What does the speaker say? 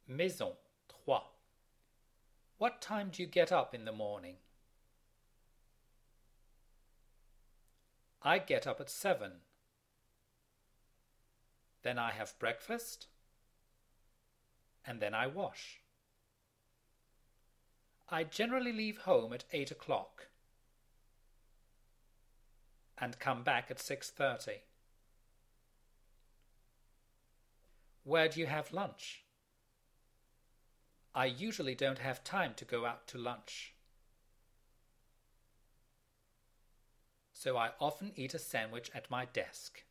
Maison, 3. What time do you get up in the morning? I get up at 7. Then I have breakfast, and then I wash. I generally leave home at 8 o'clock and come back at 6:30. Where do you have lunch? I usually don't have time to go out to lunch, so I often eat a sandwich at my desk.